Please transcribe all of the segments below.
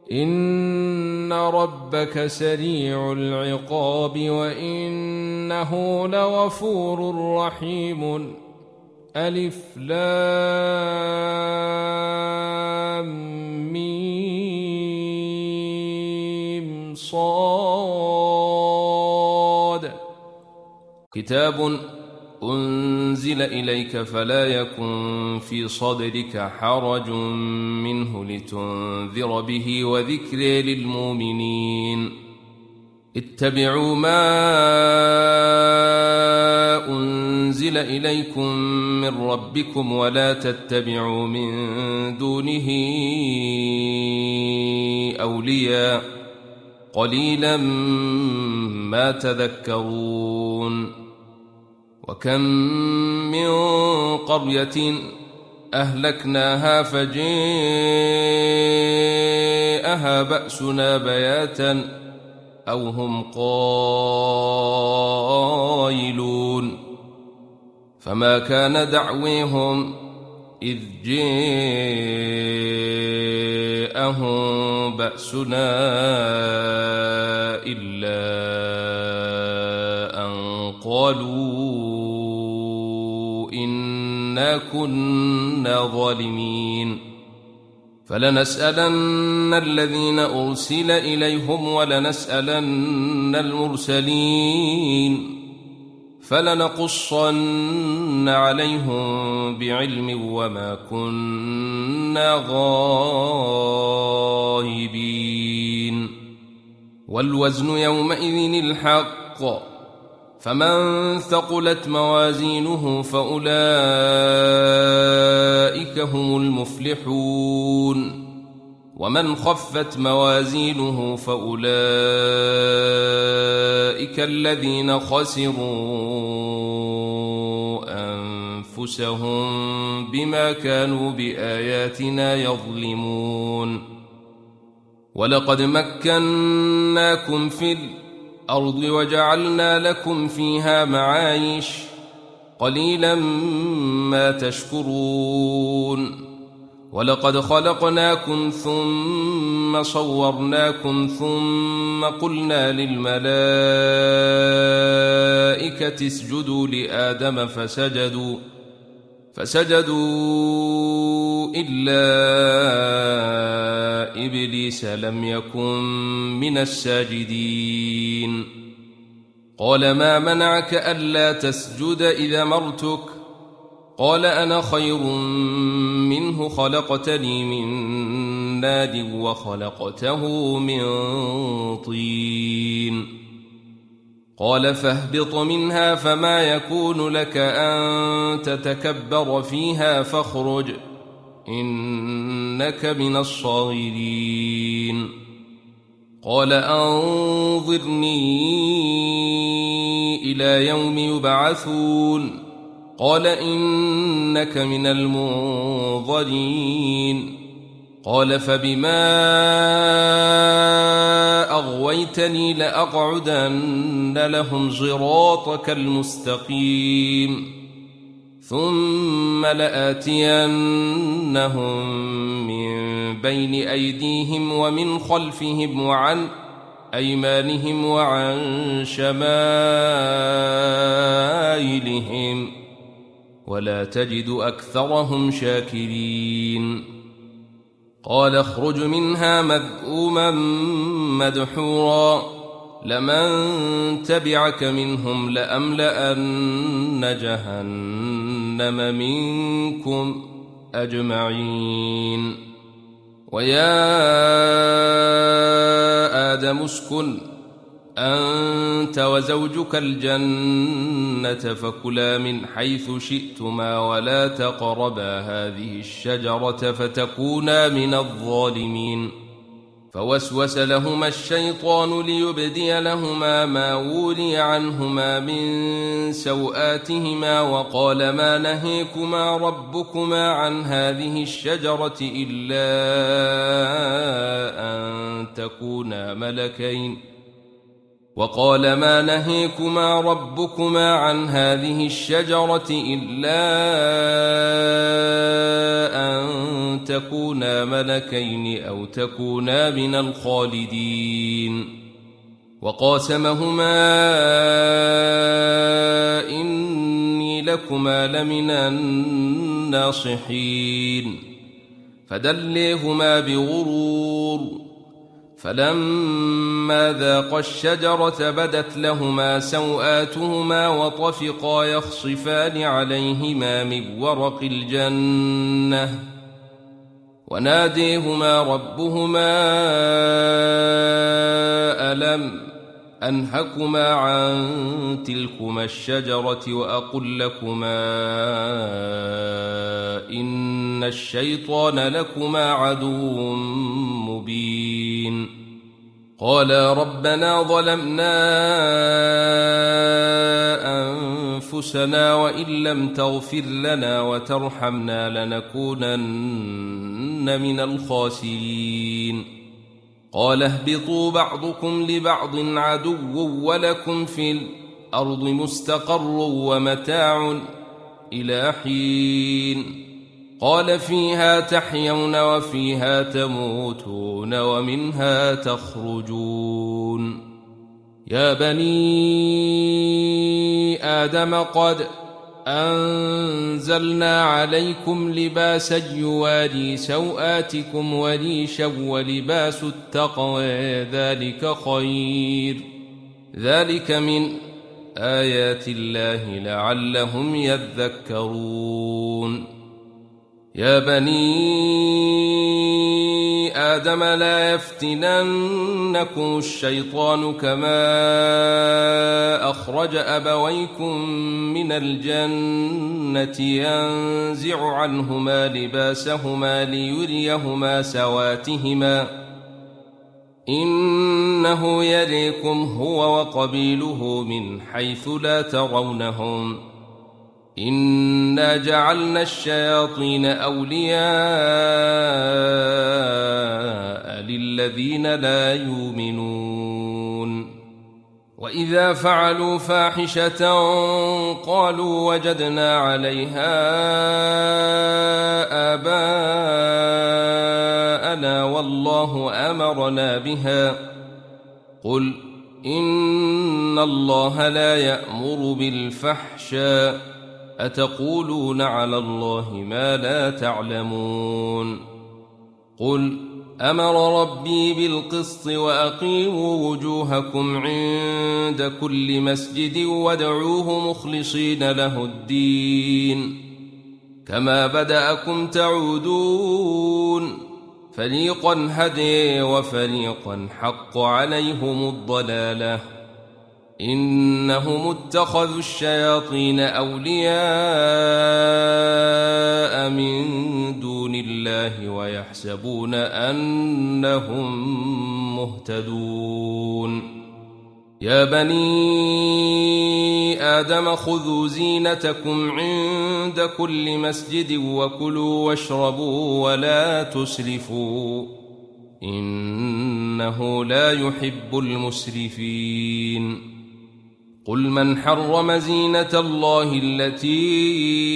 إن ربك سريع العقاب وإنه لغفور رحيم. ألف لام ميم صاد. كتاب أنزل إليك فلا يكن في صدرك حرج منه لتنذر به وذكر للمؤمنين. اتبعوا ما أنزل إليكم من ربكم ولا تتبعوا من دونه أولياء قليلا ما تذكرون. وكم من قرية أهلكناها فجاءها بأسنا بياتا أو هم قائلون. فما كان دعويهم إذ جاءهم بأسنا إلا أن قالوا إنا كنا ظالمين. فلنسألن الذين أرسل إليهم ولنسألن المرسلين فلنقصن عليهم بعلم وما كنا غائبين. والوزن يومئذ الحق فمن ثقلت موازينه فأولئك هم المفلحون ومن خفت موازينه فأولئك الذين خسروا أنفسهم بما كانوا بآياتنا يظلمون. ولقد مكناكم في الأرض وجعلنا لكم فيها معايش قليلا ما تشكرون. ولقد خلقناكم ثم صورناكم ثم قلنا للملائكة اسجدوا لآدم فسجدوا إلا إبليس لم يكن من الساجدين. قال ما منعك ألا تسجد إذا أمرتك؟ قال أنا خير منه خلقتني من نار وخلقته من طين. قال فاهبط منها فما يكون لك أن تتكبر فيها فاخرج إنك من الصاغرين. قال أنظرني إلى يوم يبعثون. قال إنك من المنظرين. قال فبما أغويتني لأقعدن لهم صراطك المستقيم ثم لآتينهم من بين أيديهم ومن خلفهم وعن أيمانهم وعن شمائلهم ولا تجد أكثرهم شاكرين. قال اخرج منها مذءوما مدحورا لمن تبعك منهم لأملأن جهنم منكم أجمعين. ويا آدم اسكن أنت وزوجك الجنة فكلا من حيث شئتما ولا تقربا هذه الشجرة فتكونا من الظالمين. فوسوس لهما الشيطان ليبدي لهما ما وري عنهما من سوآتهما وقال ما نهيكما ربكما عن هذه الشجرة إلا أن تكونا ملكين وقال ما نهيكما ربكما عن هذه الشجرة إلا أن تكونا ملكين أو تكونا من الخالدين وقاسمهما إني لكما لمن الناصحين فدليهما بغرور فلما ذاقا الشجرة بدت لهما سوآتهما وطفقا يخصفان عليهما من ورق الجنة وناديهما ربهما ألم أنهكما عن تلكما الشجرة وأقل لكما إن الشيطان لكما عدو مبين قالا ربنا ظلمنا أنفسنا وإن لم تغفر لنا وترحمنا لنكونن من الخاسرين قال اهبطوا بعضكم لبعض عدو ولكم في الأرض مستقر ومتاع إلى حين قال فيها تحيون وفيها تموتون ومنها تخرجون يا بني آدم قد أنزلنا عليكم لباسا يواري سوآتكم وريشا ولباس التقوى ذلك خير ذلك من آيات الله لعلهم يذكرون يا بني آدم لا يفتننكم الشيطان كما أخرج أبويكم من الجنة ينزع عنهما لباسهما ليريهما سواتهما إنه يريكم هو وقبيله من حيث لا ترونهم إنا جعلنا الشياطين أولياء للذين لا يؤمنون وإذا فعلوا فاحشة قالوا وجدنا عليها آباءنا والله أمرنا بها قل إن الله لا يأمر بالفحشاء أتقولون على الله ما لا تعلمون قل أمر ربي بالقسط وأقيموا وجوهكم عند كل مسجد وادعوه مخلصين له الدين كما بدأكم تعودون فريقا هدي وفريقا حق عليهم الضلالة إنهم اتخذوا الشياطين أولياء من دون الله ويحسبون أنهم مهتدون يا بني آدم خذوا زينتكم عند كل مسجد وكلوا واشربوا ولا تسرفوا إنه لا يحب المسرفين قل من حرم زينة الله التي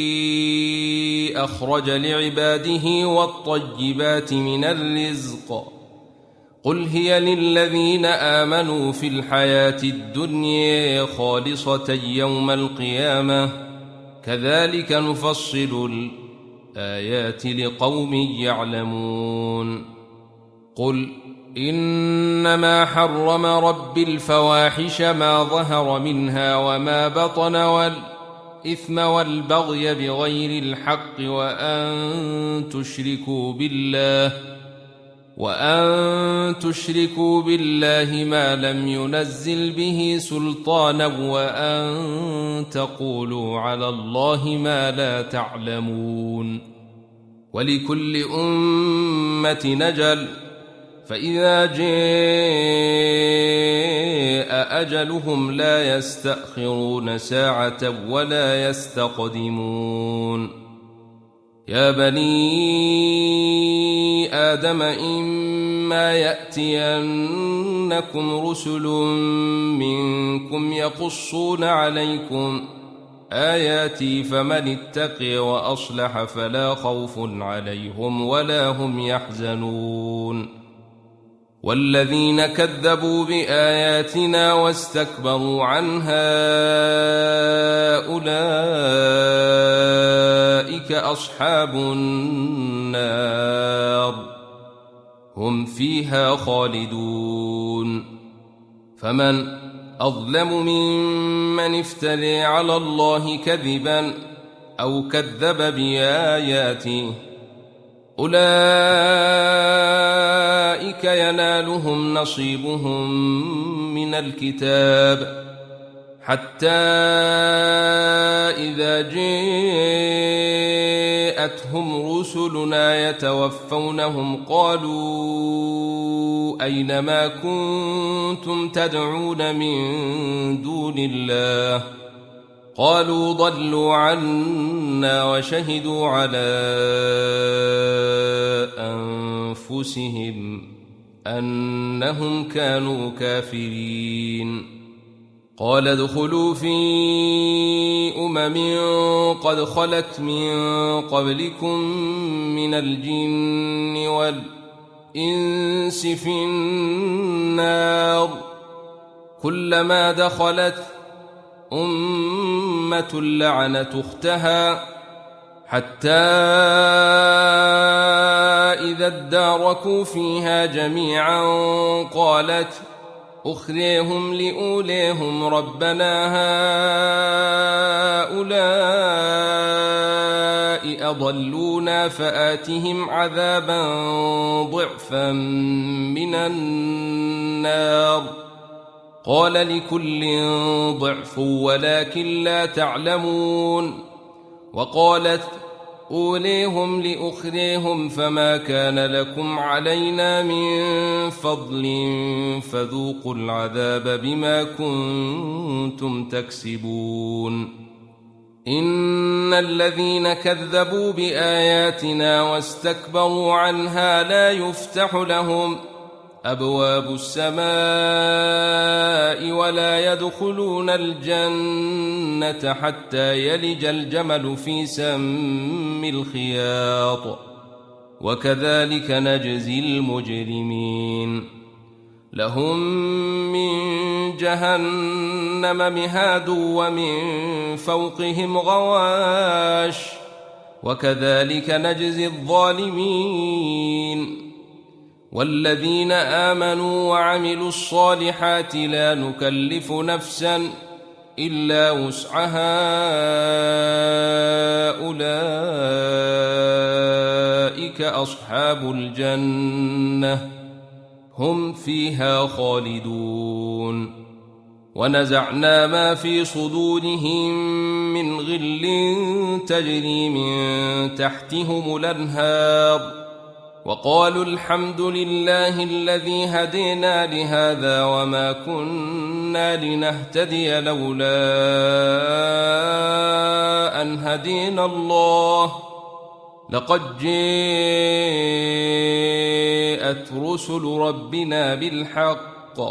أخرج لعباده والطيبات من الرزق قل هي للذين آمنوا في الحياة الدنيا خالصة يوم القيامة كذلك نفصل الآيات لقوم يعلمون قل إنما حرم ربي الفواحش ما ظهر منها وما بطن والإثم والبغي بغير الحق وأن تشركوا بالله ما لم ينزل به سلطانا وأن تقولوا على الله ما لا تعلمون ولكل أمة نجل فإذا جاء أجلهم لا يستأخرون ساعة ولا يستقدمون يا بني آدم إما يأتينكم رسل منكم يقصون عليكم آياتي فمن اتقي وأصلح فلا خوف عليهم ولا هم يحزنون والذين كذبوا بآياتنا واستكبروا عنها أولئك أصحاب النار هم فيها خالدون فمن أظلم ممن افترى على الله كذبا أو كذب بآياته أولئك ينالهم نصيبهم من الكتاب حتى إذا جاءتهم رسلنا يتوفونهم قالوا أين ما كنتم تدعون من دون الله قالوا ضلوا عنا وشهدوا على أنفسهم أنهم كانوا كافرين قال ادخلوا في قد خلت من قبلكم من الجن والإنس في النار كلما دخلت أمة لعنت أختها حتى إذا اداركوا فيها جميعا قالت أخريهم لأوليهم ربنا هؤلاء أضلونا فآتهم عذابا ضعفا من النار قال لكل ضعف ولكن لا تعلمون وقالت أوليهم لأخريهم فما كان لكم علينا من فضل فذوقوا العذاب بما كنتم تكسبون إن الذين كذبوا بآياتنا واستكبروا عنها لا يفتح لهم أبواب السماء ولا يدخلون الجنة حتى يلج الجمل في سم الخياط وكذلك نجزي المجرمين لهم من جهنم مهاد ومن فوقهم غواش وكذلك نجزي الظالمين والذين آمنوا وعملوا الصالحات لا نكلف نفسا إلا وسعها أولئك أصحاب الجنة هم فيها خالدون ونزعنا ما في صدورهم من غل تجري من تحتهم الأنهار وقالوا الحمد لله الذي هدينا لهذا وما كنا لنهتدي لولا أن هدينا الله لقد جاءت رسل ربنا بالحق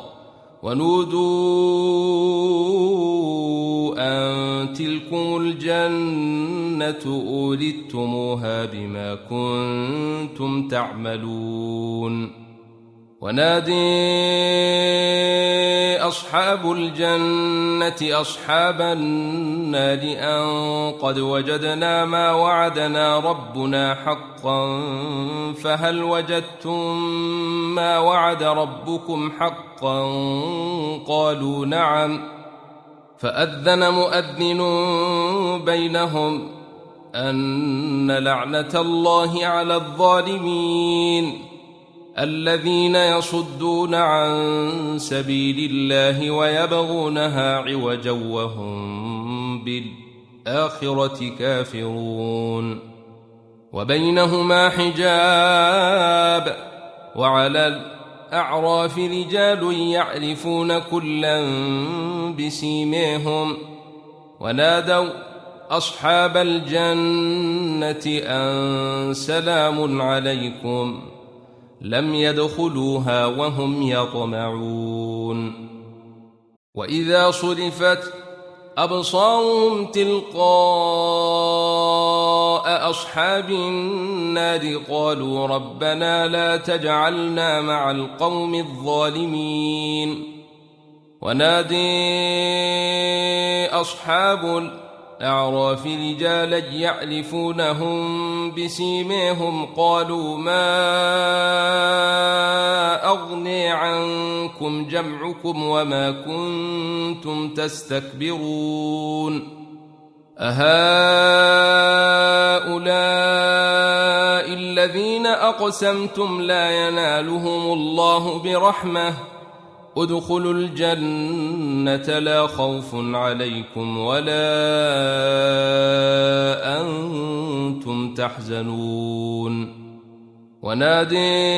ونودوا أن تلكم الجنة أورثتموها بما كنتم تعملون ونادي أصحاب الجنة أصحاب النار أن قد وجدنا ما وعدنا ربنا حقا فهل وجدتم ما وعد ربكم حقا قالوا نعم فأذن مؤذن بينهم أن لعنة الله على الظالمين الذين يصدون عن سبيل الله ويبغونها عوجا وهم بالآخرة كافرون وبينهما حجاب وعلى الأعراف رجال يعرفون كلا بسيميهم ونادوا أصحاب الجنة أن سلام عليكم لم يدخلوها وهم يطمعون وإذا صرفت أبصارهم تلقاء أصحاب النار قالوا ربنا لا تجعلنا مع القوم الظالمين ونادي أصحاب الأعراف رجالا يعرفونهم بسيماهم قالوا ما أغني عنكم جمعكم وما كنتم تستكبرون أهؤلاء الذين أقسمتم لا ينالهم الله برحمة ادخلوا الجنة لا خوف عليكم ولا أنتم تحزنون ونادي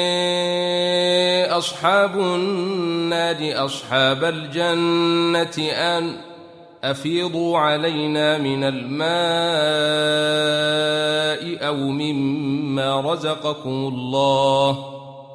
أصحاب النار أصحاب الجنة أن أفيضوا علينا من الماء أو مما رزقكم الله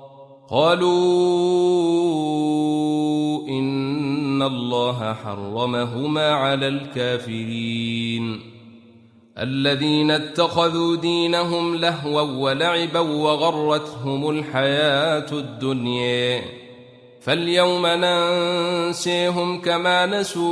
قالوا إن الله حرمهما على الكافرين الذين اتخذوا دينهم لهوا ولعبا وغرتهم الحياة الدنيا فاليوم ننسيهم كما نسوا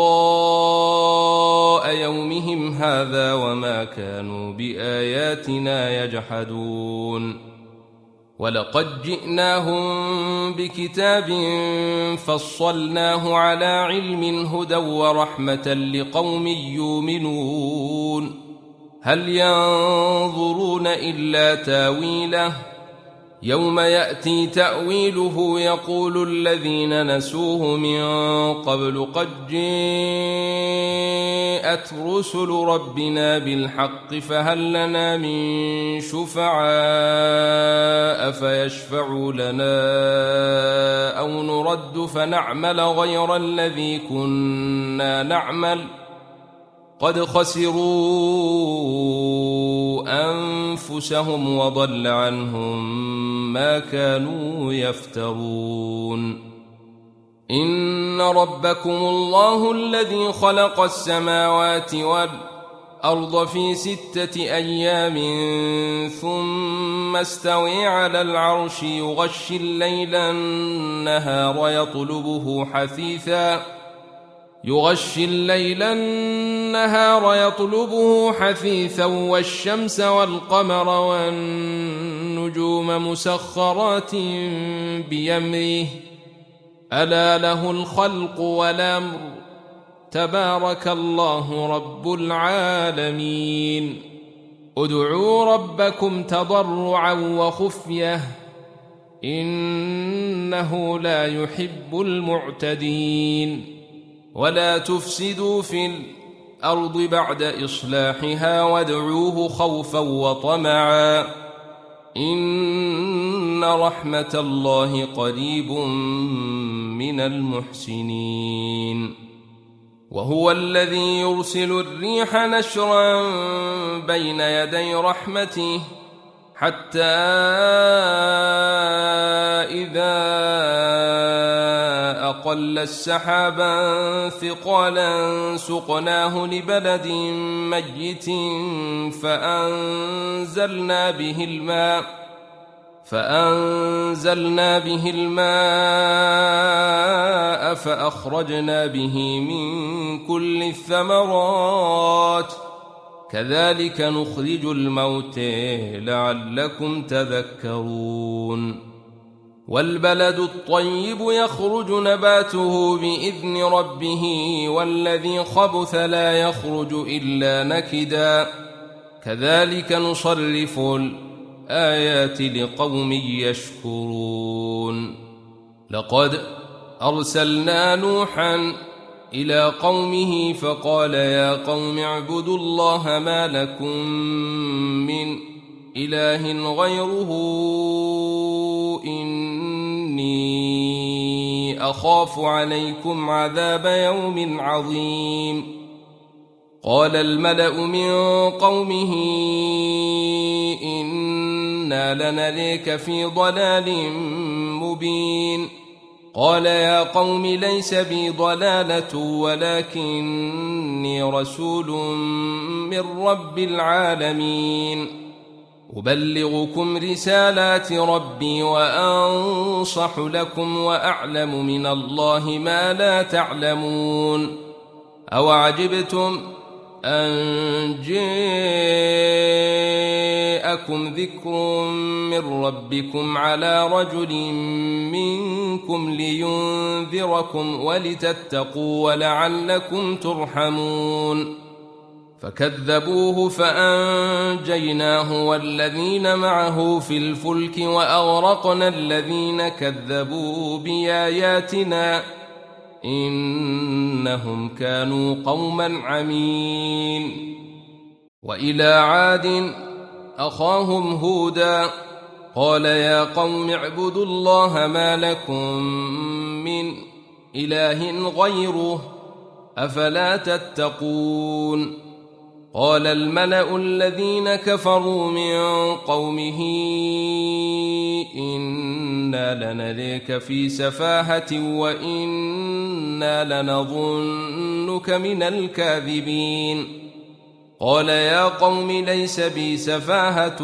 لقاء يومهم هذا وما كانوا بآياتنا يجحدون ولقد جئناهم بكتاب فصلناه على علم هدى ورحمة لقوم يؤمنون هل ينظرون إلا تاويله يوم يأتي تأويله يقول الذين نسوه من قبل قد جاءت رسل ربنا بالحق فهل لنا من شفعاء فيشفعوا لنا أو نرد فنعمل غير الذي كنا نعمل قد خسروا أنفسهم وضل عنهم ما كانوا يفترون إن ربكم الله الذي خلق السماوات والأرض في 6 أيام ثم استوى على العرش يغشي الليل النهار يطلبه حثيثا والشمس والقمر والنجوم مسخرات بأمره ألا له الخلق والأمر تبارك الله رب العالمين ادعوا ربكم تضرعا وخفية إنه لا يحب المعتدين ولا تفسدوا في الأرض بعد إصلاحها وادعوه خوفا وطمعا إن رحمة الله قريب من المحسنين وهو الذي يرسل الريح نشرا بين يدي رحمته حتى إذا أقل السحابا ثقالا سقناه لبلد ميت فأنزلنا به الماء فأخرجنا به من كل الثمرات كذلك نخرج الموتى لعلكم تذكرون والبلد الطيب يخرج نباته بإذن ربه والذي خبث لا يخرج إلا نكدا كذلك نصرف الآيات لقوم يشكرون لقد أرسلنا نوحا إلى قومه فقال يا قوم اعبدوا الله ما لكم من إله غيره إني أخاف عليكم عذاب يوم عظيم قال الملأ من قومه إنا لنريك في ضلال مبين قال يا قوم ليس بي ضلالة ولكني رسول من رب العالمين أبلغكم رسالات ربي وأنصح لكم وأعلم من الله ما لا تعلمون أوعجبتم أن جاءكم ذكر من ربكم على رجل منكم لينذركم ولتتقوا ولعلكم ترحمون فكذبوه فأنجيناه والذين معه في الفلك وأغرقنا الذين كذبوا بآياتنا إنهم كانوا قوما عمين وإلى عاد أخاهم هودا قال يا قوم اعبدوا الله ما لكم من إله غيره أفلا تتقون قال الملأ الذين كفروا من قومه إنا لنريك في سفاهة وإنا لنظنك من الكاذبين قال يا قوم ليس بي سفاهة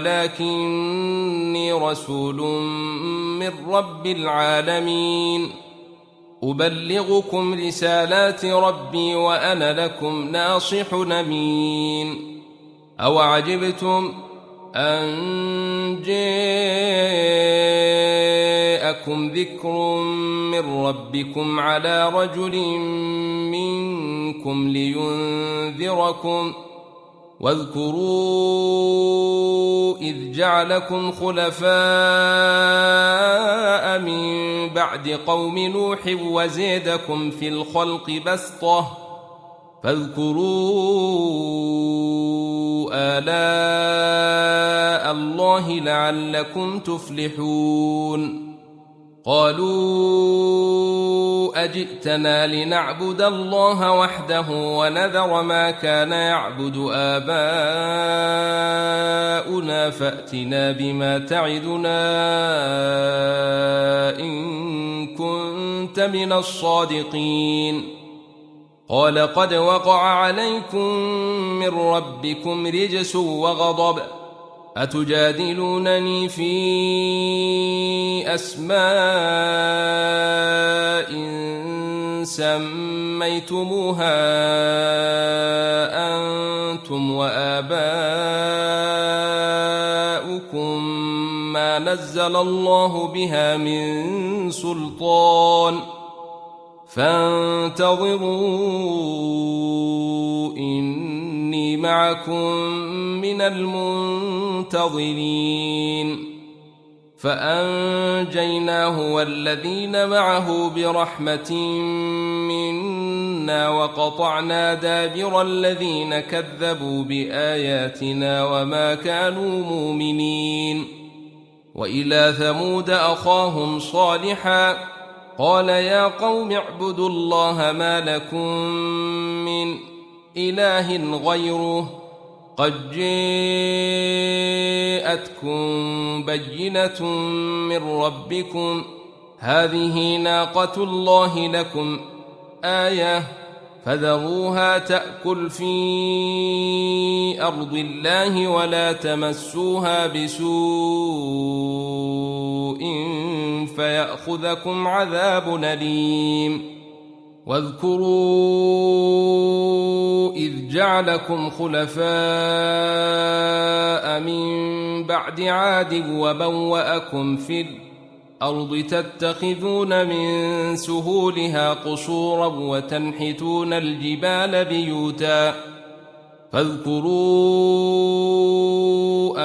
ولكني رسول من رب العالمين أبلغكم رسالات ربي وأنا لكم ناصح أمين أوعجبتم أن جاءكم ذكر من ربكم على رجل منكم لينذركم واذكروا إذ جعلكم خلفاء من بعد قوم نوح وزيدكم في الخلق بسطة فاذكروا آلاء الله لعلكم تفلحون قالوا أجئتنا لنعبد الله وحده ونذر ما كان يعبد آباؤنا فأتنا بما تعدنا إن كنت من الصادقين قال قد وقع عليكم من ربكم رجس وغضب أتجادلونني في أسماء سميتموها أنتم وآباؤكم ما نزل الله بها من سلطان فانتظروا إني معكم من المنتظرين فأنجيناه والذين معه برحمة منا وقطعنا دابر الذين كذبوا بآياتنا وما كانوا مؤمنين وإلى ثمود أخاهم صالحا قال يا قوم اعبدوا الله ما لكم من إله غيره قد جاءتكم بينة من ربكم هذه ناقة الله لكم آية فذروها تأكل في أرض الله ولا تمسوها بسوء فيأخذكم عذاب أليم واذكروا إذ جعلكم خلفاء من بعد عاد وبوأكم في الأرض تتخذون من سهولها قصورا وتنحتون الجبال بيوتا فاذكروا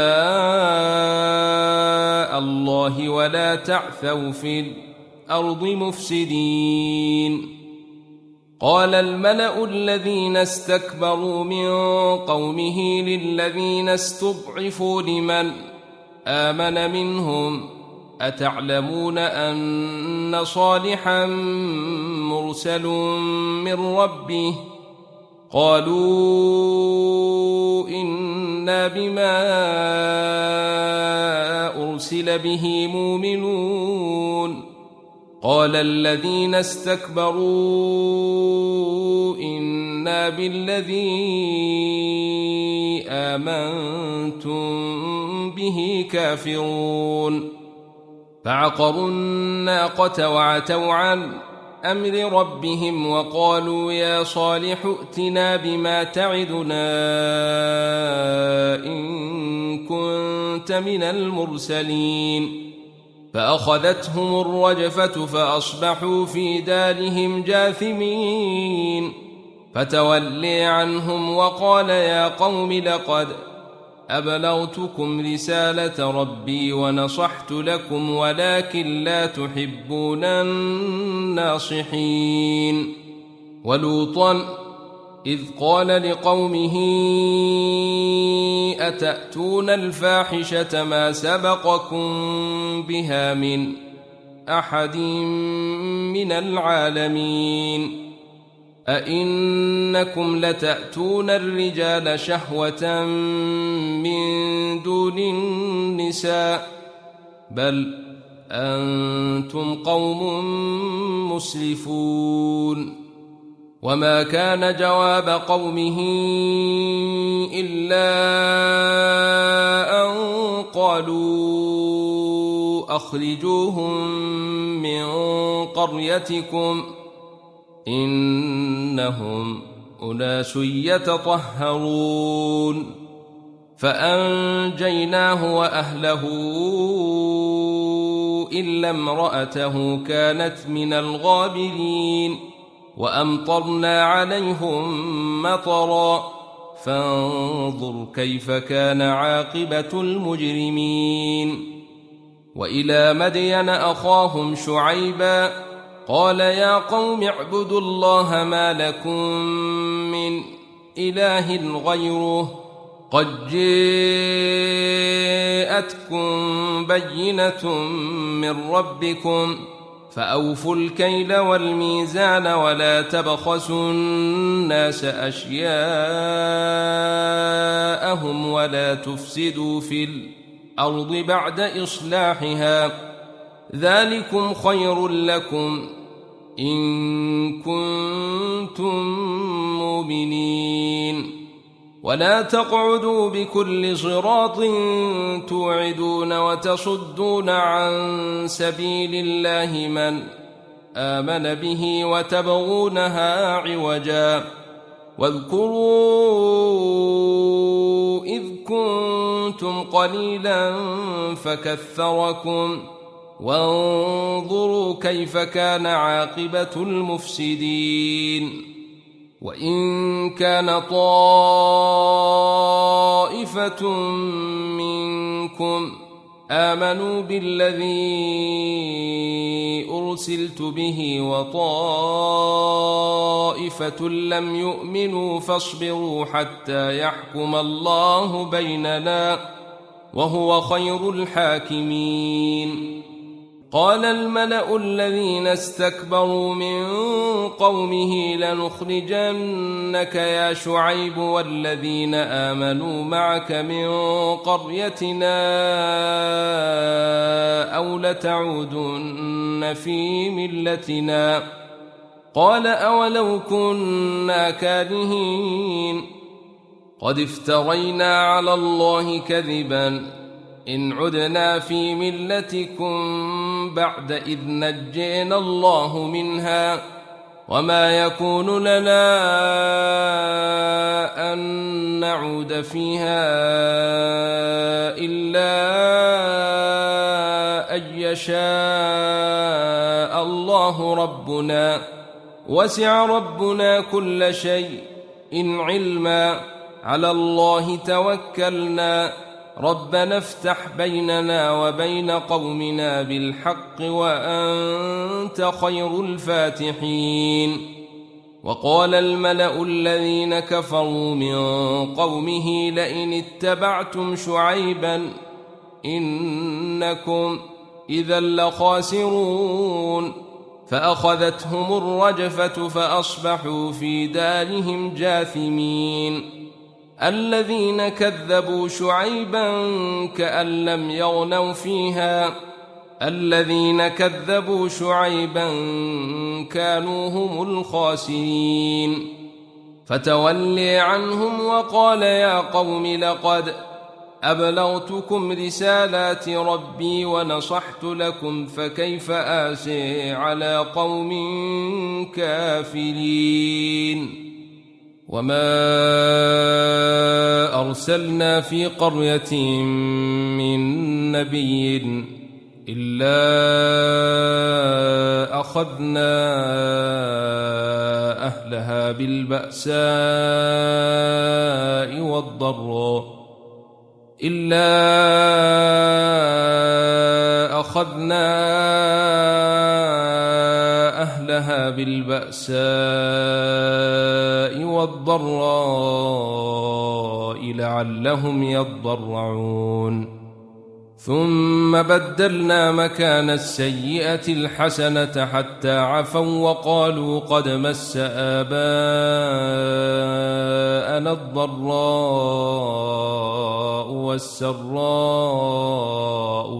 آلاء الله ولا تعثوا في الأرض مفسدين قال الملأ الذين استكبروا من قومه للذين استضعفوا لمن آمن منهم أتعلمون أن صالحا مرسل من ربه قالوا إنا بما أرسل به مؤمنون قال الذين استكبروا إنا بالذي آمنتم به كافرون فعقروا الناقة وعتوا عن أمر ربهم وقالوا يا صالح ائتنا بما تعدنا إن كنت من المرسلين فأخذتهم الرجفة فأصبحوا في دارهم جاثمين فتولي عنهم وقال يا قوم لقد أبلغتكم رسالة ربي ونصحت لكم ولكن لا تحبون الناصحين ولوطا إذ قال لقومه أتأتون الفاحشة ما سبقكم بها من أحد من العالمين أئنكم لتأتون الرجال شهوة من دون النساء بل أنتم قوم مسرفون وما كان جواب قومه إلا أن قالوا أخرجوهم من قريتكم إنهم أناس يتطهرون فأنجيناه وأهله إلا امرأته كانت من الغابرين وأمطرنا عليهم مطرا فانظر كيف كان عاقبة المجرمين وإلى مدين أخاهم شعيبا قال يا قوم اعبدوا الله ما لكم من إله غيره قد جاءتكم بينة من ربكم فأوفوا الكيل والميزان ولا تبخسوا الناس أشياءهم ولا تفسدوا في الأرض بعد إصلاحها ذلكم خير لكم إن كنتم مؤمنين ولا تقعدوا بكل صراط توعدون وتصدون عن سبيل الله من آمن به وتبغونها عوجا واذكروا إذ كنتم قليلا فكثركم وانظروا كيف كان عاقبة المفسدين وإن كان طائفة منكم آمنوا بالذي أرسلت به وطائفة لم يؤمنوا فاصبروا حتى يحكم الله بيننا وهو خير الحاكمين قال الملأ الذين استكبروا من قومه لنخرجنك يا شعيب والذين آمنوا معك من قريتنا أو لتعودن في ملتنا قال أولو كنا كارهين قد افترينا على الله كذبا إن عدنا في ملتكم بعد إذ نجينا الله منها وما يكون لنا أن نعود فيها إلا أن يشاء الله ربنا وسع ربنا كل شيء إن علما على الله توكلنا ربنا افتح بيننا وبين قومنا بالحق وأنت خير الفاتحين وقال الملأ الذين كفروا من قومه لئن اتبعتم شعيبا إنكم إذا لخاسرون فأخذتهم الرجفة فأصبحوا في دارهم جاثمين الذين كذبوا شعيبا كأن لم يغنوا فيها الذين كذبوا شعيبا كانوا هم الخاسرين فتولي عنهم وقال يا قوم لقد أبلغتكم رسالات ربي ونصحت لكم فكيف آسي على قوم كافرين وما أرسلنا في قرية من نبي إلا أخذنا أهلها بالبأساء والضراء لعلهم يضرعون ثم بدلنا مكان السيئة الحسنة حتى عفوا وقالوا قد مس آباءنا الضراء والسراء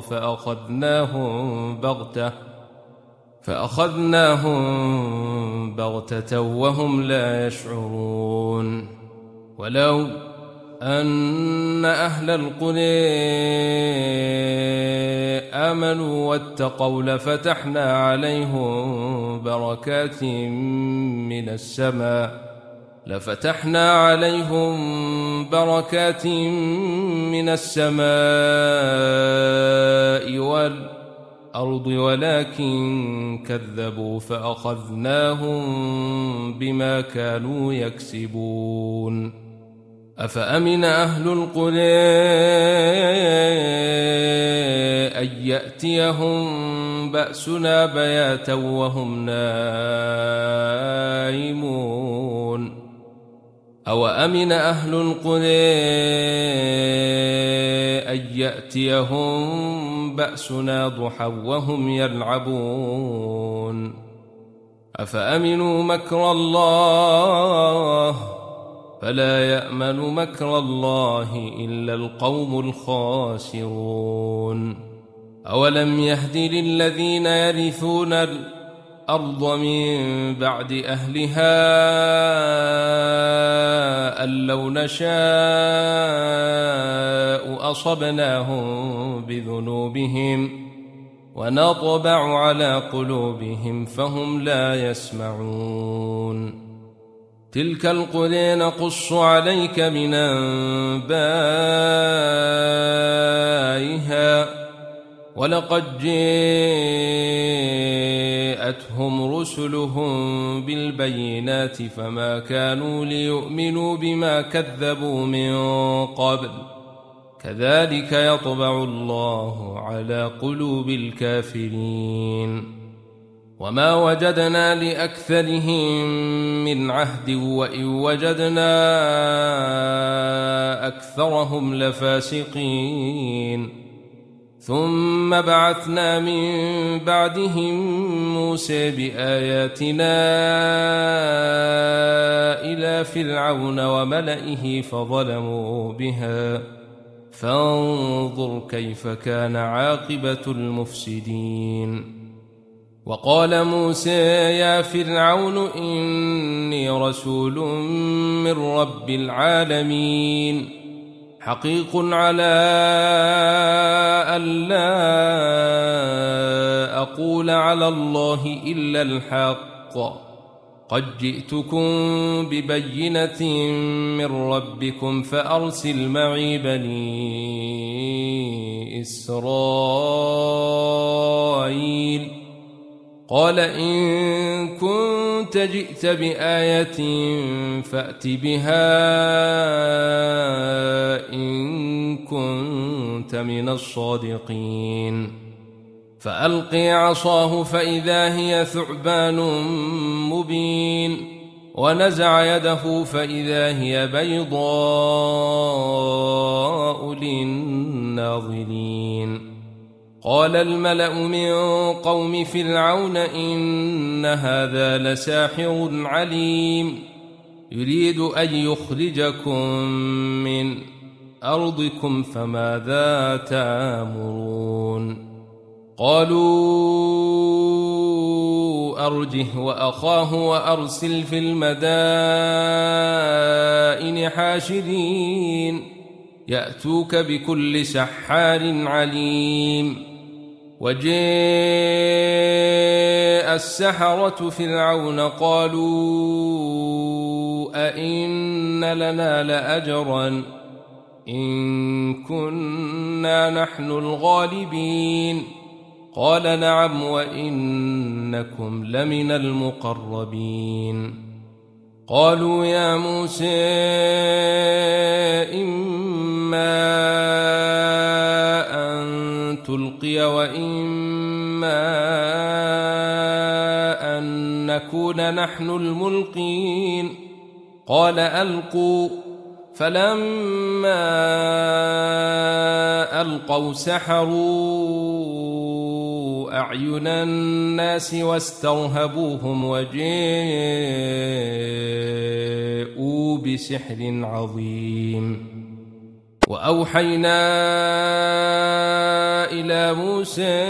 فأخذناهم بغتة وهم لا يشعرون ولو أن أهل القرى آمنوا واتقوا لفتحنا عليهم بركات من السماء والأرض ولكن كذبوا فأخذناهم بما كانوا يكسبون أفأمن أهل القرى أن يأتيهم بأسنا بياتا وهم نائمون أوأمن أهل القرى أن يأتيهم بأسنا ضحى وهم يلعبون أفأمنوا مكر الله فلا يأمن مكر الله إلا القوم الخاسرون أولم يهد للذين يرثون الأرض من بعد أهلها أن لو نشاء أصبناهم بذنوبهم ونطبع على قلوبهم فهم لا يسمعون تلك القرى نقص عليك من أنبائها ولقد جاءتهم رسلهم بالبينات فما كانوا ليؤمنوا بما كذبوا من قبل كذلك يطبع الله على قلوب الكافرين وما وجدنا لأكثرهم من عهد وإن وجدنا أكثرهم لفاسقين ثم بعثنا من بعدهم موسى بآياتنا إلى فرعون وملئه فظلموا بها فانظر كيف كان عاقبة المفسدين وقال موسى يا فرعون إني رسول من رب العالمين حقيق على ألا أقول على الله إلا الحق قد جئتكم ببينة من ربكم فأرسل معي بني إسرائيل قال إن كنت جئت بآية فأت بها إن كنت من الصادقين فألقي عصاه فإذا هي ثعبان مبين ونزع يده فإذا هي بيضاء للناظرين قال الملأ من قوم فرعون إن هذا لساحر عليم يريد أن يخرجكم من أرضكم فماذا تأمرون قالوا أرجه وأخاه وأرسل في المدائن حاشرين يأتوك بكل سحار عليم. وجاء السحرة فرعون قالوا أئن لنا لأجرا إن كنا نحن الغالبين قال نعم وإنكم لمن المقربين. قالوا يا موسى إما أن تلقي وإما أن نكون نحن الملقين قال ألقوا. فلما ألقوا سحروا أعين الناس واسترهبوهم وجاءوا بسحر عظيم. وأوحينا إلى موسى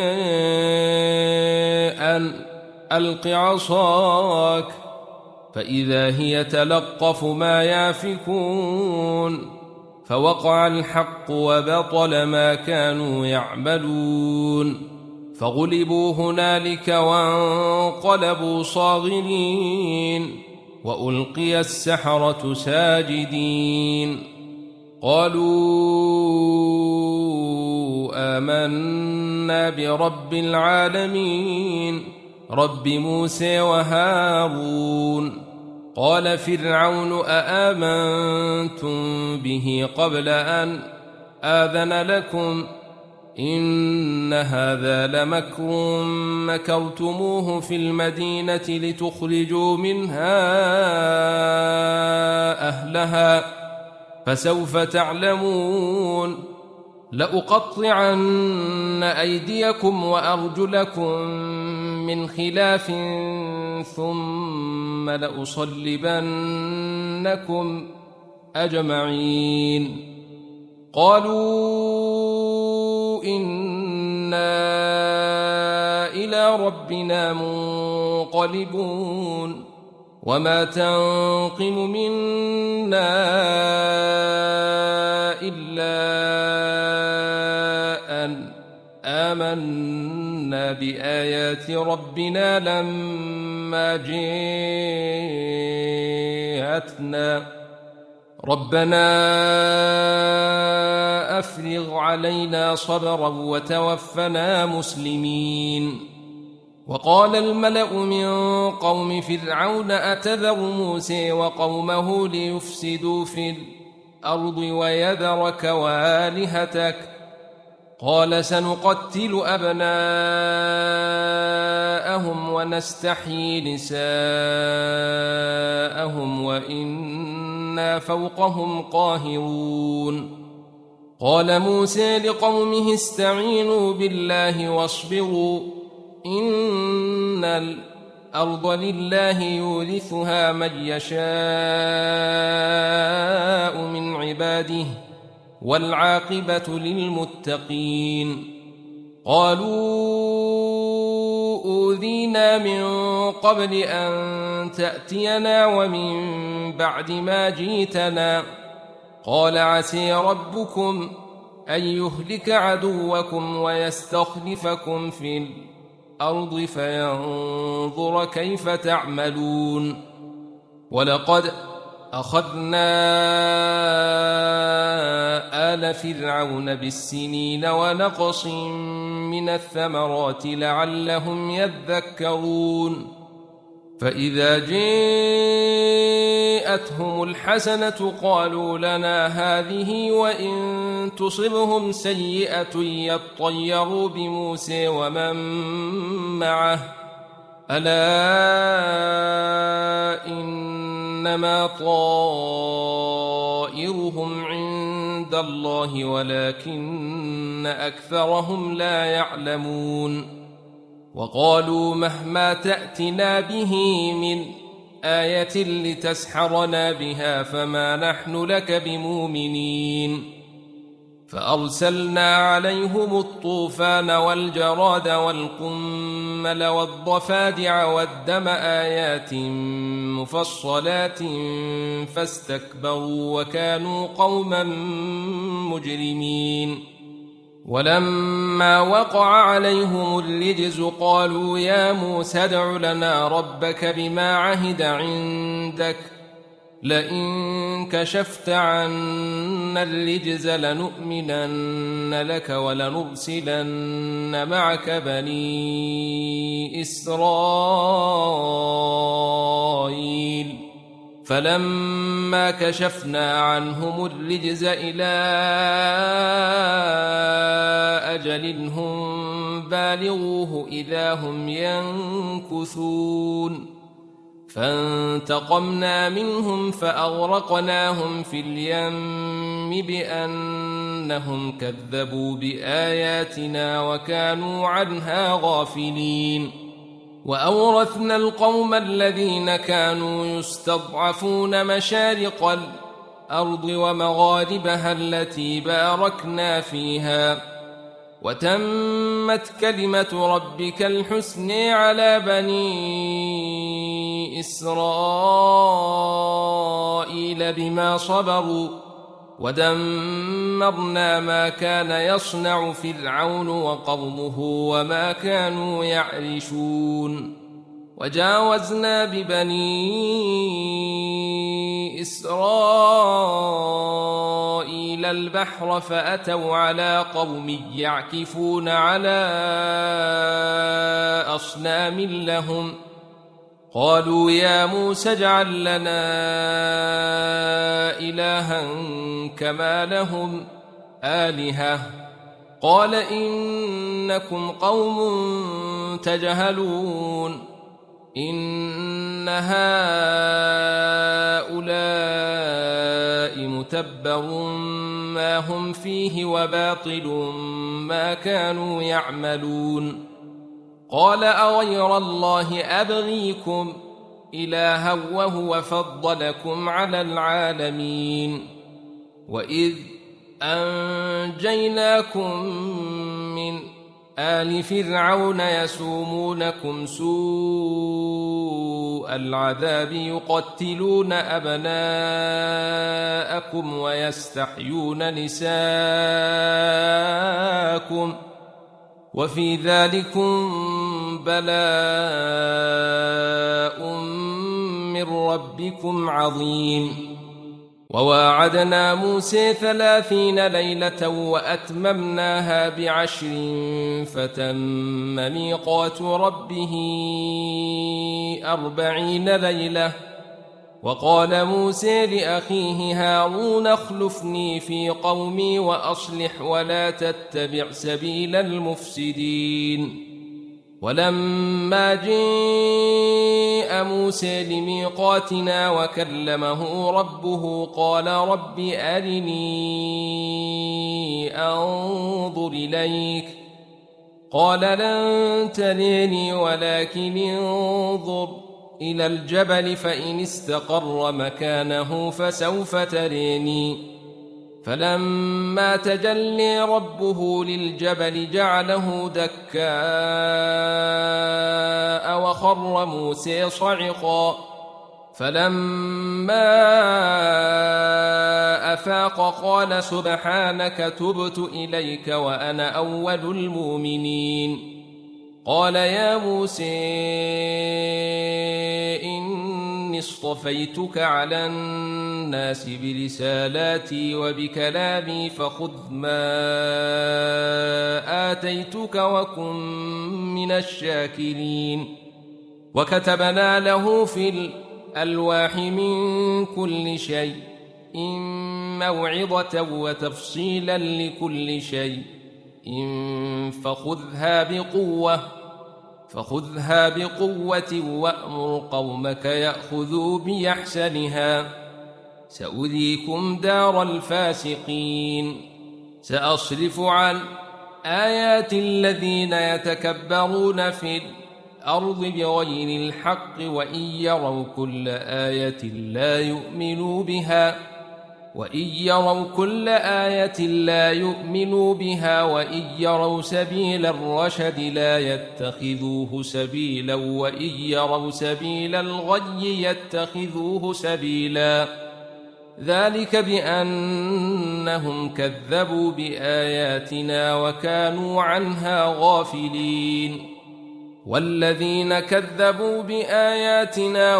أن ألق عصاك فإذا هي تلقف ما يافكون فوقع الحق وبطل ما كانوا يعملون فغلبوا هنالك وانقلبوا صاغرين وألقي السحرة ساجدين قالوا آمنا برب العالمين رب موسى وهارون. قال فرعون أآمنتم به قبل أن آذن لكم إن هذا لمكر مكرتموه في المدينة لتخرجوا منها أهلها فسوف تعلمون. لأقطعن أيديكم وأرجلكم من خلاف ثم لأصلبنكم أجمعين. قالوا إنا إلى ربنا منقلبون وما تنقم منا إلا أن آمنا بآيات ربنا لما جاءتنا ربنا أفرغ علينا صبرا وتوفنا مسلمين. وقال الملأ من قوم فرعون أتذر موسى وقومه ليفسدوا في الأرض ويذرك وآلهتك قال سنقتل أبناءهم ونستحيي نساءهم وإنا فوقهم قاهرون. قال موسى لقومه استعينوا بالله واصبروا إن الأرض لله يورثها من يشاء من عباده والعاقبة للمتقين. قالوا أوذينا من قبل أن تأتينا ومن بعد ما جئتنا قال عسى ربكم أن يهلك عدوكم ويستخلفكم في الأرض فينظر كيف تعملون. ولقد أخذنا آل فرعون بالسنين ونقص من الثمرات لعلهم يذكرون. فإذا جاءتهم الحسنة قالوا لنا هذه وإن تصبهم سيئة يطيروا بموسى ومن معه ألا إنما طائرهم عند الله ولكن أكثرهم لا يعلمون. وقالوا مهما تأتنا به من آية لتسحرنا بها فما نحن لك بمؤمنين. فأرسلنا عليهم الطوفان والجراد والقمل والضفادع والدم آيات مفصلات فاستكبروا وكانوا قوما مجرمين. ولما وقع عليهم الرجز قالوا يا موسى ادع لنا ربك بما عهد عندك لئن كشفت عنا الرجز لنؤمنن لك ولنرسلن معك بني إسرائيل. فلما كشفنا عنهم الرجز إلى أجل هم بالغوه إذا هم ينكثون فانتقمنا منهم فأغرقناهم في اليم بأنهم كذبوا بآياتنا وكانوا عنها غافلين. وأورثنا القوم الذين كانوا يستضعفون مشارق الأرض ومغاربها التي باركنا فيها وتمت كلمة ربك الحسن على بني إسرائيل بما صبروا ودمرنا ما كان يصنع فرعون وقومه وما كانوا يعرشون. وجاوزنا ببني إسرائيل البحر فأتوا على قوم يعكفون على أصنام لهم قالوا يا موسى اجعل لنا إلها كما لهم آلهة قال إنكم قوم تجهلون إن هؤلاء متبر ما هم فيه وباطل ما كانوا يعملون. قال أغير الله أبغيكم إلها وهو فضلكم على العالمين وإذ أنجيناكم من آل فرعون يسومونكم سوء العذاب يقتلون أبناءكم ويستحيون نساءكم وفي ذلكم بلاء من ربكم عظيم. وواعدنا موسى 30 ليلة وأتممناها ب10 فتم ميقات ربه 40 ليلة. وقال موسى لأخيه هارون اخلفني في قومي وأصلح ولا تتبع سبيل المفسدين. ولما جاء موسى لميقاتنا وكلمه ربه قال رب أرني أنظر إليك قال لن تريني ولكن انظر إلى الجبل فإن استقر مكانه فسوف تريني. فلما تجلى ربه للجبل جعله دكاء وخر موسى صعقا. فلما أفاق قال سبحانك تبت إليك وأنا أول المؤمنين. قال يا موسى إني اصطفيتك على الناس برسالاتي وبكلامي فخذ ما آتيتك وكن من الشاكرين. وكتبنا له في الألواح من كل شيء موعظة وتفصيلا لكل شيء فخذها بقوة وأمر قومك يأخذوا بأحسنها سأريكم دار الفاسقين. سأصرف عن آيات الذين يتكبرون في الأرض بغير الحق وإن يروا كل آية لا يؤمنوا بها وإن يروا كل آية لا يؤمنوا بها وإن يروا سبيل الرشد لا يتخذوه سبيلا وإن يروا سبيل الغي يتخذوه سبيلا ذلك بأنهم كذبوا بآياتنا وكانوا عنها غافلين والذين كذبوا بآياتنا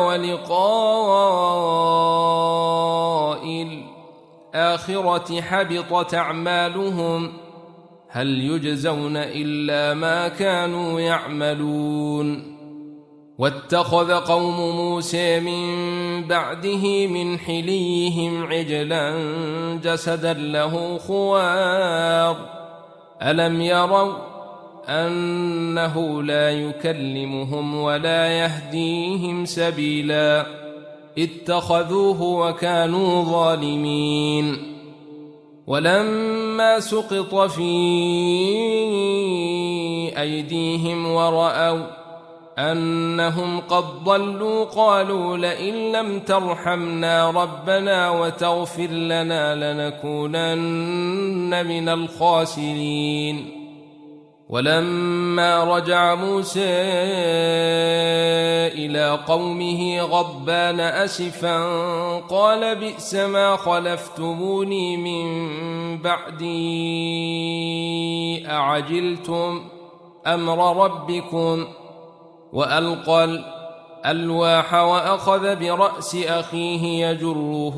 ولقاء الآخرة حبطت أعمالهم هل يجزون إلا ما كانوا يعملون واتخذ قوم موسى من بعده من حليهم عجلا جسدا له خوار ألم يروا أنه لا يكلمهم ولا يهديهم سبيلا اتخذوه وكانوا ظالمين ولما سقط في أيديهم ورأوا أنهم قد ضلوا قالوا لئن لم ترحمنا ربنا وتغفر لنا لنكونن من الخاسرين ولما رجع موسى إلى قومه غضبان أسفا قال بئس ما خلفتموني من بعدي أعجلتم أمر ربكم وألقى الألواح وأخذ برأس أخيه يجره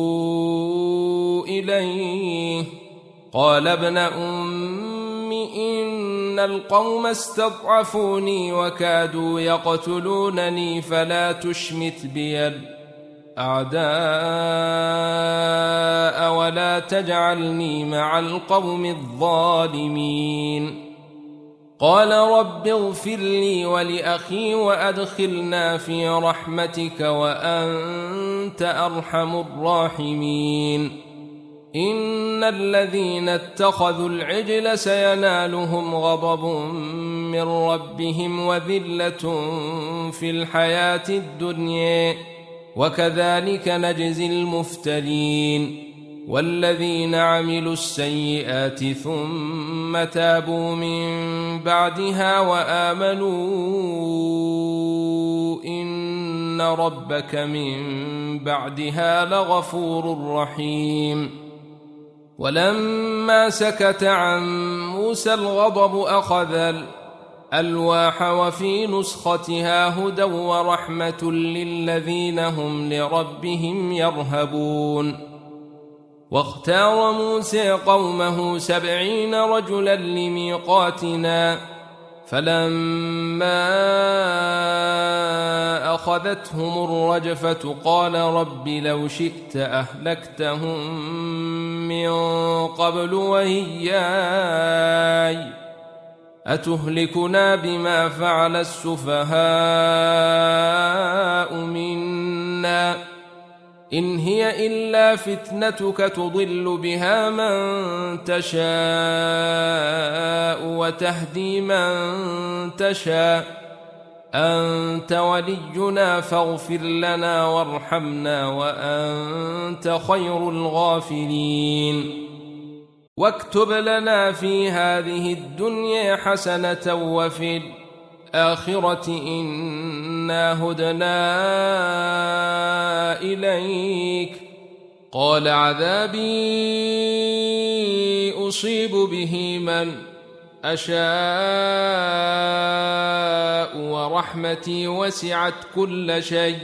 إليه قال ابن أم إن القوم استضعفوني وكادوا يقتلونني فلا تشمت بي الأعداء ولا تجعلني مع القوم الظالمين قال رب اغفر لي ولأخي وأدخلنا في رحمتك وأنت أرحم الراحمين إن الذين اتخذوا العجل سينالهم غضب من ربهم وذلة في الحياة الدنيا وكذلك نجزي المفترين والذين عملوا السيئات ثم تابوا من بعدها وآمنوا إن ربك من بعدها لغفور رحيم ولما سكت عن موسى الغضب أخذ الألواح وفي نسختها هدى ورحمة للذين هم لربهم يرهبون واختار موسى قومه 70 رجلا لميقاتنا فلما أخذتهم الرجفة قال رب لو شئت أهلكتهم من قبل وإياي أتهلكنا بما فعل السفهاء منا إن هي إلا فتنتك تضل بها من تشاء وتهدي من تشاء أنت ولينا فاغفر لنا وارحمنا وأنت خير الغافرين واكتب لنا في هذه الدنيا حسنة وفي الآخرة إنا هدنا إليك قال عذابي أصيب به من أشاء ورحمتي وسعت كل شيء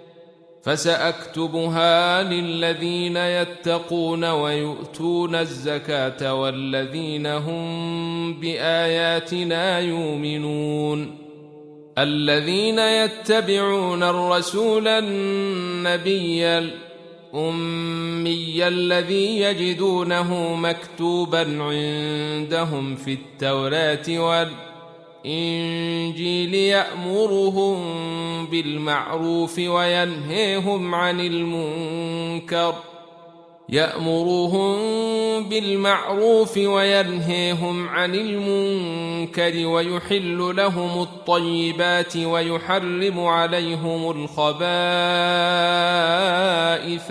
فسأكتبها للذين يتقون ويؤتون الزكاة والذين هم بآياتنا يؤمنون الذين يتبعون الرسول النبي الأمي الذي يجدونه مكتوبا عندهم في التوراة والإنجيل يأمرهم بالمعروف وينهيهم عن المنكر يأمرهم بالمعروف وينهيهم عن المنكر ويحل لهم الطيبات ويحرم عليهم الخبائث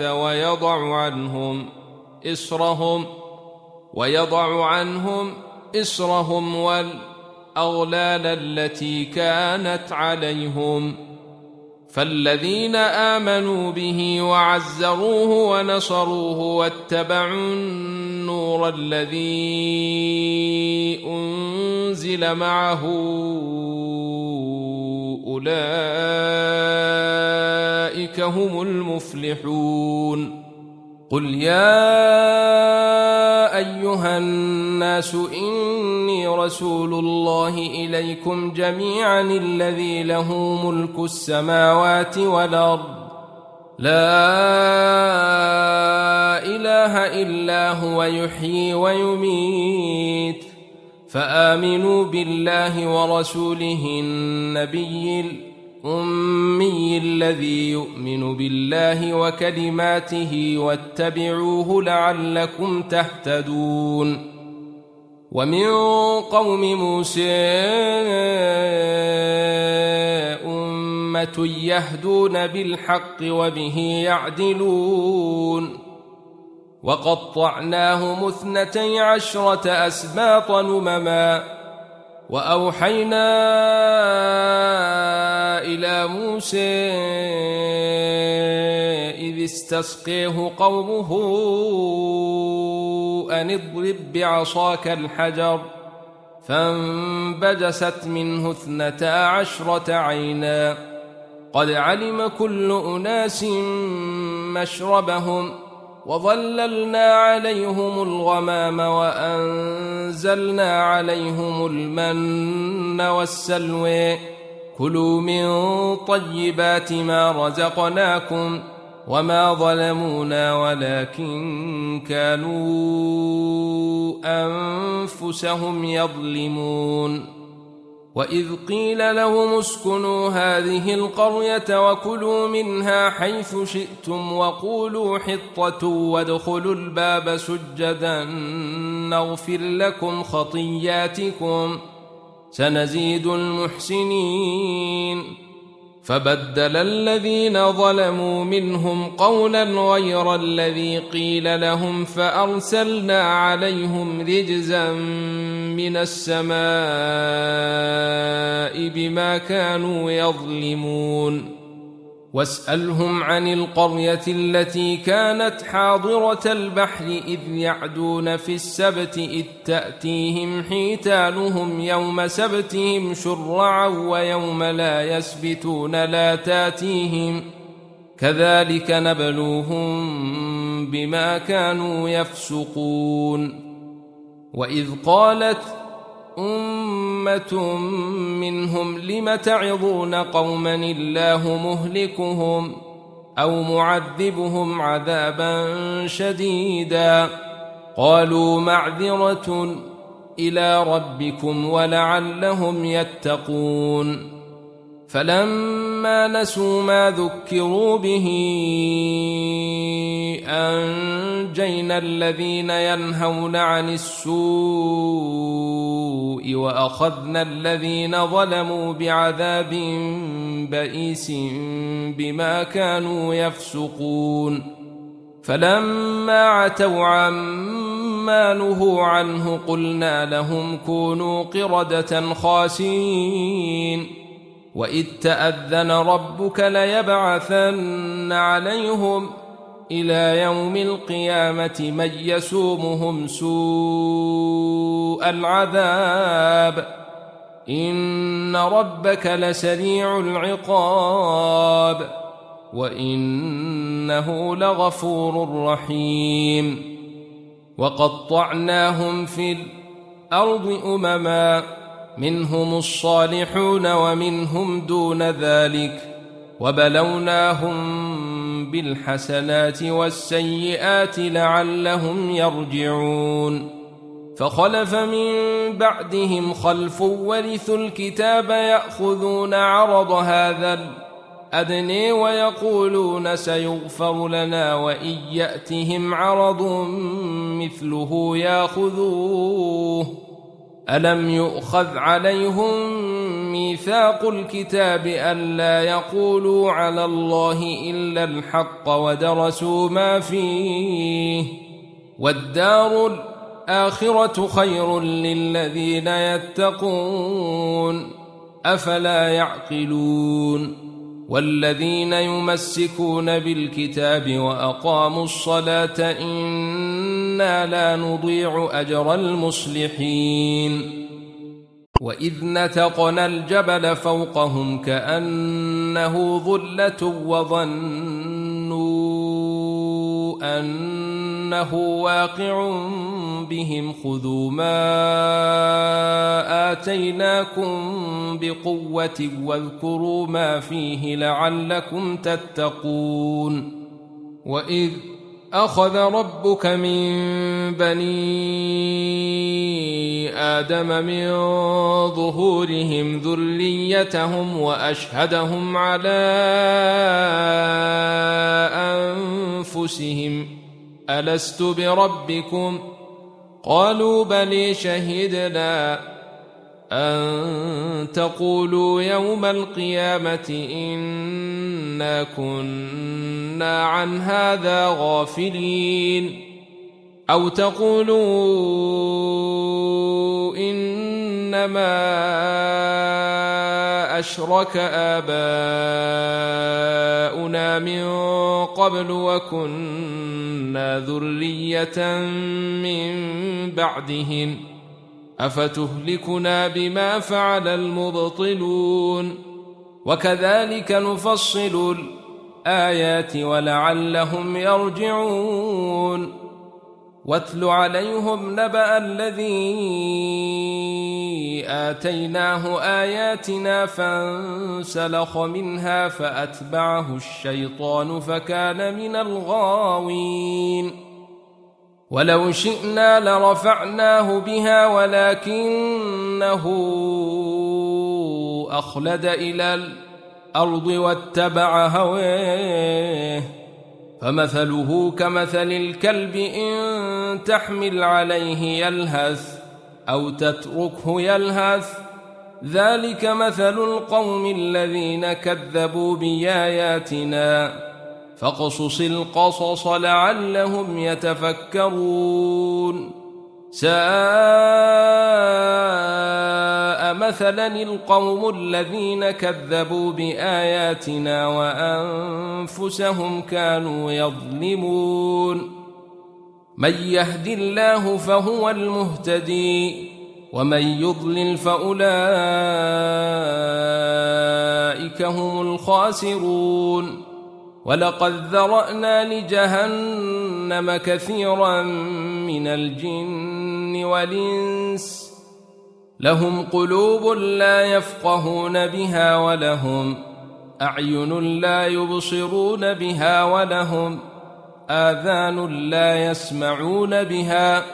ويضع عنهم إصرهم والأغلال التي كانت عليهم. فالذين آمنوا به وعزروه ونصروه واتبعوا النور الذي أنزل معه أولئك هم المفلحون. قل يا أيها الناس إني رسول الله إليكم جميعا الذي له ملك السماوات والأرض لا إله إلا هو يحيي ويميت فآمنوا بالله ورسوله النبي الأمي الذي يؤمن بالله وكلماته واتبعوه لعلكم تهتدون. ومن قوم موسى أمة يهدون بالحق وبه يعدلون. وقطعناهم 12 أسباطا أمما وأوحينا إلى موسى إذ استسقيه قومه أن اضرب بعصاك الحجر فانبجست منه 12 عينا قد علم كل أناس مشربهم وظللنا عليهم الغمام وأنزلنا عليهم المن والسلوى كلوا من طيبات ما رزقناكم وما ظلمونا ولكن كانوا أنفسهم يظلمون. وإذ قيل لهم اسكنوا هذه القرية وكلوا منها حيث شئتم وقولوا حطة وادخلوا الباب سجدا نغفر لكم خطياتكم سنزيد المحسنين. فبدل الذين ظلموا منهم قولا غير الذي قيل لهم فأرسلنا عليهم رجزا من السماء بما كانوا يظلمون. واسألهم عن القرية التي كانت حاضرة البحر إذ يعدون في السبت إذ تأتيهم حيتانهم يوم سبتهم شرعا ويوم لا يسبتون لا تأتيهم كذلك نبلوهم بما كانوا يفسقون. وإذ قالت أمة منهم لم تعظون قوما الله مهلكهم أو معذبهم عذابا شديدا قالوا معذرة إلى ربكم ولعلهم يتقون. فلما نسوا ما ذكروا به أنجينا الذين ينهون عن السوء وأخذنا الذين ظلموا بعذاب بئيس بما كانوا يفسقون. فلما عتوا عما نهوا عنه قلنا لهم كونوا قردة خاسئين. وإذ تأذن ربك ليبعثن عليهم إلى يوم القيامة من يسومهم سوء العذاب إن ربك لسريع العقاب وإنه لغفور رحيم. وقطعناهم في الأرض أمما منهم الصالحون ومنهم دون ذلك وبلوناهم بالحسنات والسيئات لعلهم يرجعون. فخلف من بعدهم خلف ورثوا الكتاب يأخذون عرض هذا أدني ويقولون سيغفر لنا وإن يأتهم عرض مثله ياخذوه ألم يؤخذ عليهم ميثاق الكتاب ألا يقولوا على الله إلا الحق ودرسوا ما فيه والدار الآخرة خير للذين يتقون أفلا يعقلون والذين يمسكون بالكتاب وأقاموا الصلاة إنا لا نضيع أجر المصلحين وإذ نتقنا الجبل فوقهم كأنه ظلة وظنوا أنه واقع بهم خذوا ما آتيناكم بقوة واذكروا ما فيه لعلكم تتقون وإذ أخذ ربك من بني آدم من ظهورهم ذريتهم وأشهدهم على أنفسهم ألست بربكم قالوا بلى شهدنا أن تقولوا يوم القيامة إنا كنا عن هذا غافلين أو تقولوا إنما أشرك آباؤنا من قبل وكنا ذرية من بعدهم أفتهلكنا بما فعل المبطلون وكذلك نفصل الآيات ولعلهم يرجعون واتل عليهم نبأ الذي آتيناه آياتنا فانسلخ منها فأتبعه الشيطان فكان من الغاوين ولو شئنا لرفعناه بها ولكنه أخلد إلى الأرض واتبع هواه فمثله كمثل الكلب إن تحمل عليه يلهث أو تتركه يلهث ذلك مثل القوم الذين كذبوا بآياتنا فاقصص القصص لعلهم يتفكرون ساء مثلا القوم الذين كذبوا بآياتنا وأنفسهم كانوا يظلمون من يهد الله فهو المهتدي ومن يضلل فأولئك هم الخاسرون ولقد ذرأنا لجهنم كثيرا من الجن والإنس لهم قلوب لا يفقهون بها ولهم أعين لا يبصرون بها ولهم آذان لا يسمعون بها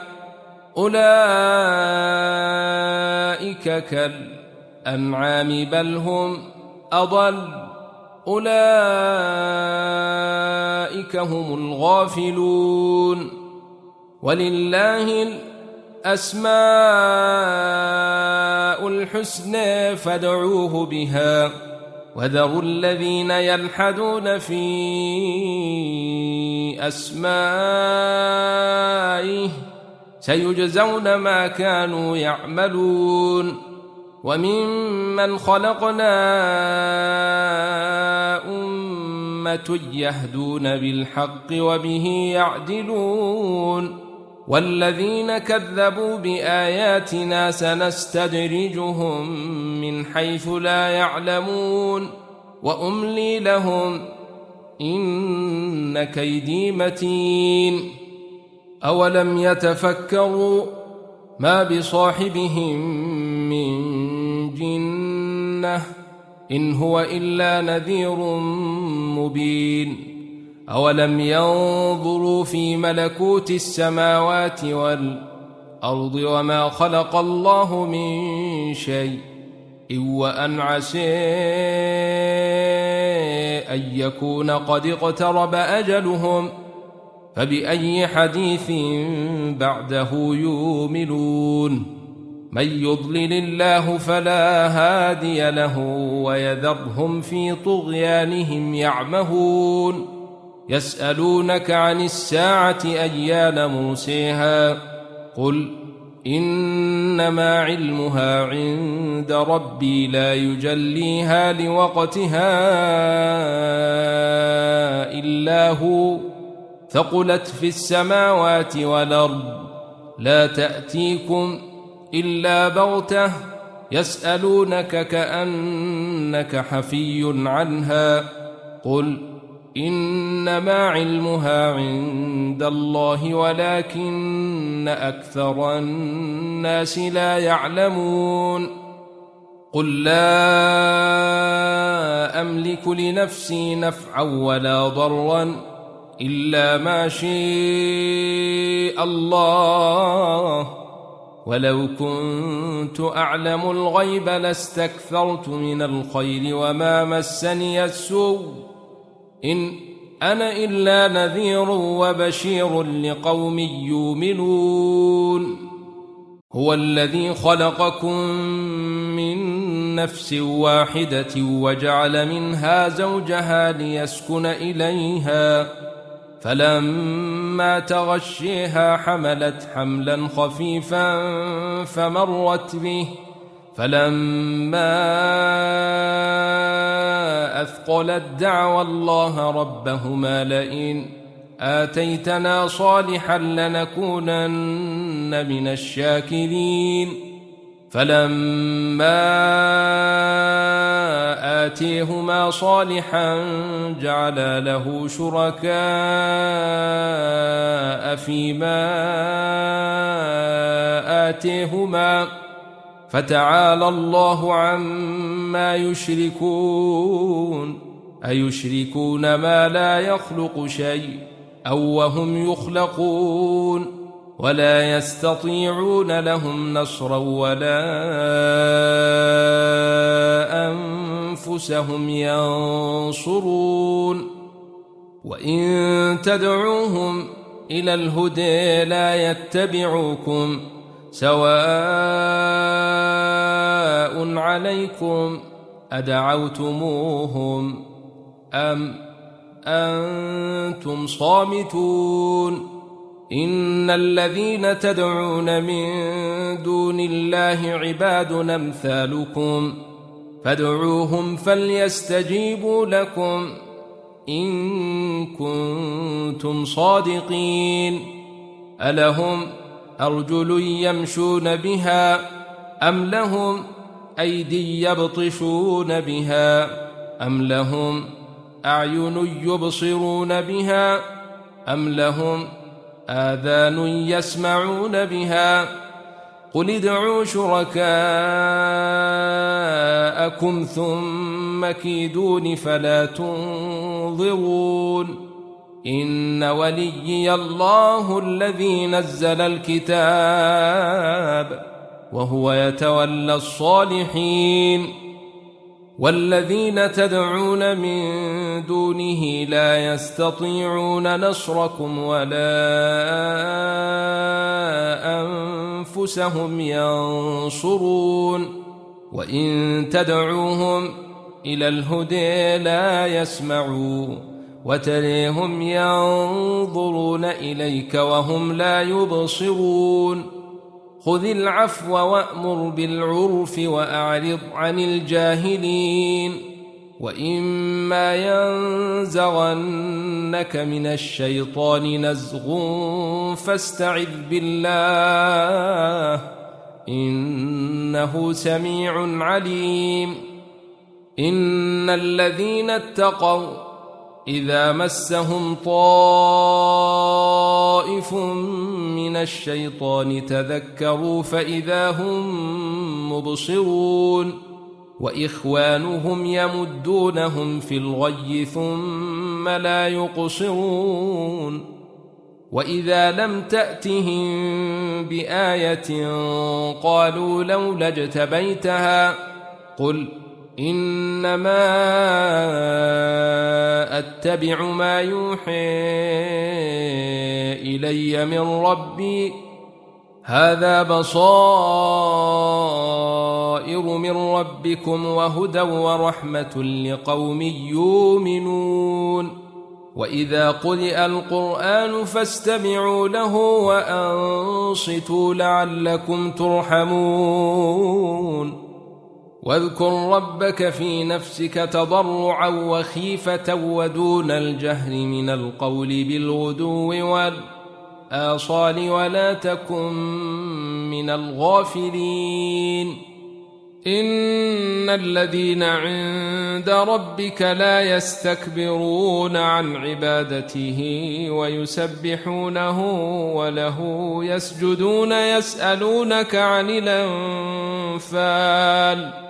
أولئك كالأنعام بل هم أضل أولئك هم الغافلون ولله الأسماء الحسنى فادعوه بها وذروا الذين يلحدون في أسمائه سيجزون ما كانوا يعملون وممن خلقنا أمة يهدون بالحق وبه يعدلون والذين كذبوا بآياتنا سنستدرجهم من حيث لا يعلمون وأملي لهم إن كيدي متين أولم يتفكروا ما بصاحبهم من جنة إن هو إلا نذير مبين أولم ينظروا في ملكوت السماوات والأرض وما خلق الله من شيء وأن عسى أن يكون قد اقترب أجلهم، فبأي حديث بعده يؤمنون؟ من يضلل الله فلا هادي له ويذرهم في طغيانهم يعمهون. يسألونك عن الساعة أيان مرسيها، قل إنما علمها عند ربي لا يجليها لوقتها إلا هو، ثقلت في السماوات والأرض، لا تأتيكم إلا بغتة، يسألونك كأنك حفي عنها، قل إنما علمها عند الله ولكن أكثر الناس لا يعلمون. قل لا أملك لنفسي نفعا ولا ضرا إلا ما شاء الله، ولو كنت أعلم الغيب لاستكثرت من الخير وما مسني السوء، إن أنا إلا نذير وبشير لقوم يؤمنون. هو الذي خلقكم من نفس واحدة وجعل منها زوجها ليسكن إليها، فلما تغشيها حملت حملا خفيفا فمرت به، فلما أثقلت دعوى الله ربهما لئن آتيتنا صالحا لنكونن من الشاكرين، فلما آتيهما صالحا جعلا له شركاء فيما آتيهما، فتعالى الله عما يشركون. أيشركون ما لا يخلق شيء أو وهم يخلقون، ولا يستطيعون لهم نصرا ولا أنفسهم ينصرون. وإن تدعوهم إلى الهدى لا يتبعوكم، سواء عليكم أدعوتموهم أم أنتم صامتون. إن الذين تدعون من دون الله عباد أمثالكم، فادعوهم فليستجيبوا لكم إن كنتم صادقين. ألهم أرجل يمشون بها أم لهم أيدي يبطشون بها أم لهم أعين يبصرون بها أم لهم آذان يسمعون بها؟ قل ادعوا شركاءكم ثم كيدون فلا تنظرون. إن وليي الله الذي نزل الكتاب وهو يتولى الصالحين. والذين تدعون من دونه لا يستطيعون نصركم ولا أنفسهم ينصرون. وإن تدعوهم إلى الهدى لا يسمعوا، وتريهم ينظرون إليك وهم لا يبصرون. خذ العفو وأمر بالعرف وأعرض عن الجاهلين. وإما ينزغنك من الشيطان نزغ فاستعذ بالله إنه سميع عليم. إن الذين اتقوا إذا مسهم طائف من الشيطان تذكروا فإذا هم مبصرون. وإخوانهم يمدونهم في الغي ثم لا يقصرون. وإذا لم تأتهم بآية قالوا لولا اجتبيتها، قل إنما أتبع ما يوحى إلي من ربي هذا بصائر من ربكم وهدى ورحمة لقوم يؤمنون وإذا قرئ القرآن فاستمعوا له وأنصتوا لعلكم ترحمون واذكر ربك في نفسك تضرعا وخيفة ودون الجهر من القول بالغدو والآصال ولا تكن من الغافلين إن الذين عند ربك لا يستكبرون عن عبادته ويسبحونه وله يسجدون يسألونك عن الأنفال